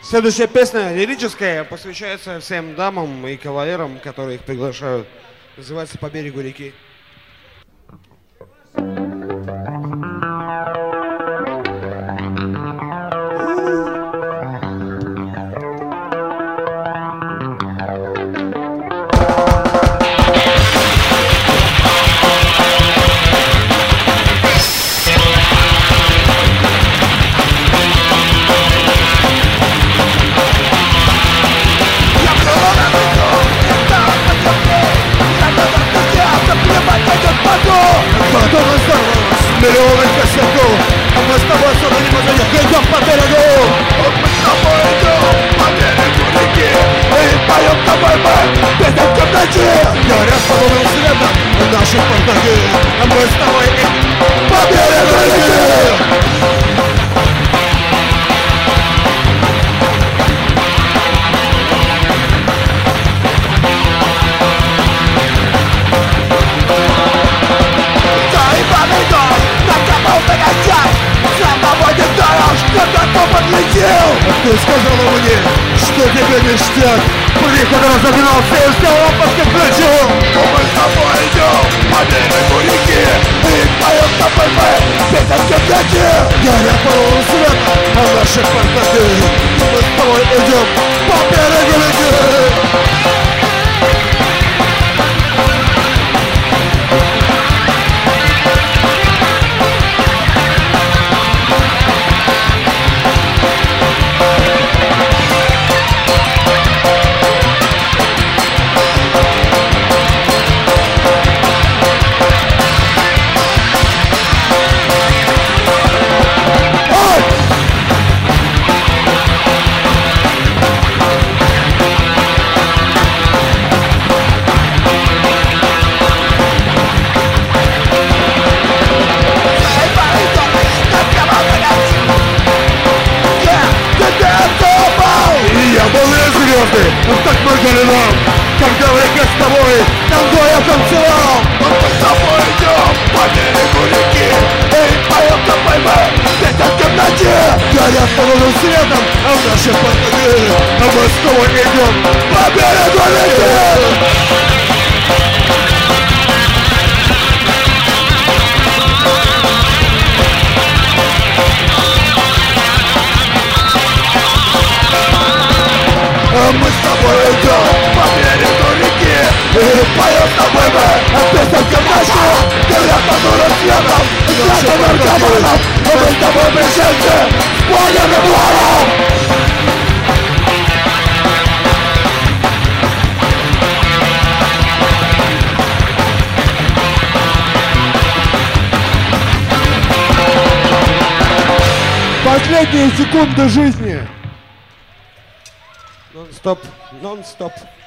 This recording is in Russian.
Следующая песня лирическая, посвящается всем дамам и кавалерам, которые их приглашают. Называется «По берегу реки». Потом осталось миллионы косяков, а мы с тобой сюда не можем идем по берегу. Мы с тобой идем по берегу реки и поем с тобой мы песен в темноте. Горят подобным светом наши портаки, а мы с тобой идем по берегу реки. Ты сказала мне, что тебе ништяк. Приход разогнался и все опаски включил. Мы с тобой идем по берегу реки и поем с тобой мы песен в темноте. Горят полным светом наши портаки, мы с тобой идем по берегу реки. Так прыгали нам, когда в реке с тобой танго я танцевал. Мы с тобой идем по берегу реки и поем с тобой мы песен в темноте. Горят полным светом наши портаки, а мы с тобой идем по берегу реки. Мы с тобой идем по берегу реки и поем с тобой мы песен в темноте. Горят понурым светом нашим наркоманам, а мы с тобой пришельцы с погибным планом. Последние секунды жизни. Нон-стоп, нон-стоп.